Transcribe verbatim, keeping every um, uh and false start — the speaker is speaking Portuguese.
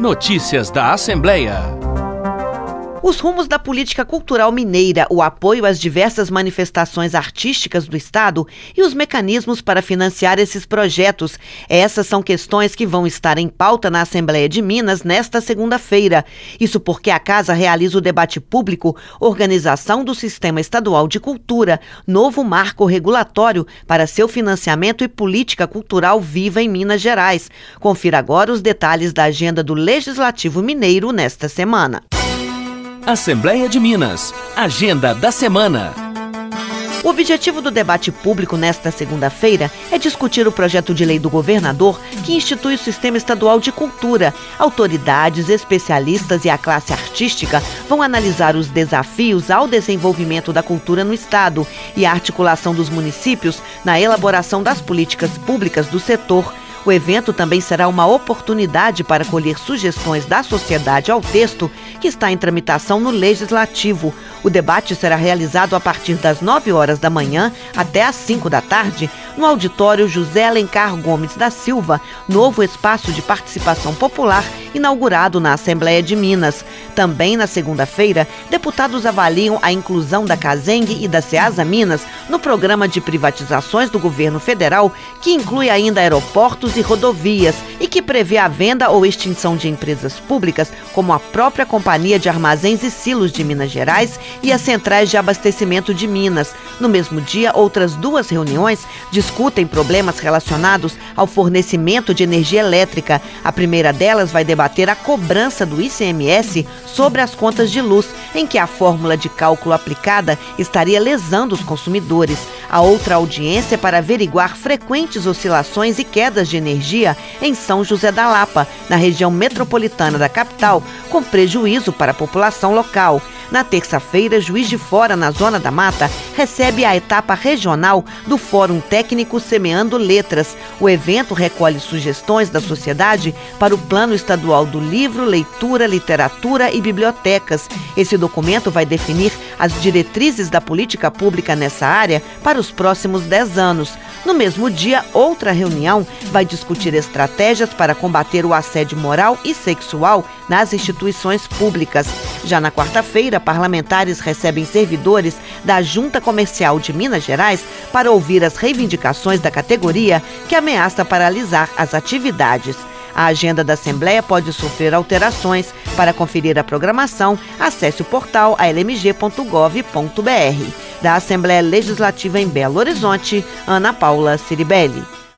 Notícias da Assembleia. Os rumos da política cultural mineira, o apoio às diversas manifestações artísticas do Estado e os mecanismos para financiar esses projetos. Essas são questões que vão estar em pauta na Assembleia de Minas nesta segunda-feira. Isso porque a Casa realiza o debate público Organização do Sistema Estadual de Cultura, novo marco regulatório para seu financiamento e política cultural viva em Minas Gerais. Confira agora os detalhes da agenda do Legislativo Mineiro nesta semana. Assembleia de Minas. Agenda da semana. O objetivo do debate público nesta segunda-feira é discutir o projeto de lei do governador que institui o Sistema Estadual de Cultura. Autoridades, especialistas e a classe artística vão analisar os desafios ao desenvolvimento da cultura no Estado e a articulação dos municípios na elaboração das políticas públicas do setor. O evento também será uma oportunidade para colher sugestões da sociedade ao texto que está em tramitação no Legislativo. O debate será realizado a partir das nove horas da manhã até às cinco da tarde, no auditório José Alencar Gomes da Silva, novo espaço de participação popular inaugurado na Assembleia de Minas. Também na segunda-feira, deputados avaliam a inclusão da Caseng e da Ceasa Minas no programa de privatizações do governo federal, que inclui ainda aeroportos e rodovias e que prevê a venda ou extinção de empresas públicas, como a própria Companhia de Armazéns e Silos de Minas Gerais e as Centrais de Abastecimento de Minas. No mesmo dia, outras duas reuniões discutem problemas relacionados ao fornecimento de energia elétrica. A primeira delas vai debater a cobrança do I C M S sobre as contas de luz, em que a fórmula de cálculo aplicada estaria lesando os consumidores. A outra audiência é para averiguar frequentes oscilações e quedas de energia em São José da Lapa, na região metropolitana da capital, com prejuízo para a população local. Na terça-feira, Juiz de Fora, na Zona da Mata, recebe a etapa regional do Fórum Técnico Semeando Letras. O evento recolhe sugestões da sociedade para o Plano Estadual do Livro, Leitura, Literatura e Bibliotecas. Esse documento vai definir as diretrizes da política pública nessa área para os próximos dez anos. No mesmo dia, outra reunião vai discutir estratégias para combater o assédio moral e sexual nas instituições públicas. Já na quarta-feira, parlamentares recebem servidores da Junta Comercial de Minas Gerais para ouvir as reivindicações da categoria que ameaça paralisar as atividades. A agenda da Assembleia pode sofrer alterações. Para conferir a programação, acesse o portal a l m g ponto gov ponto b r. Da Assembleia Legislativa em Belo Horizonte, Ana Paula Ciribelli.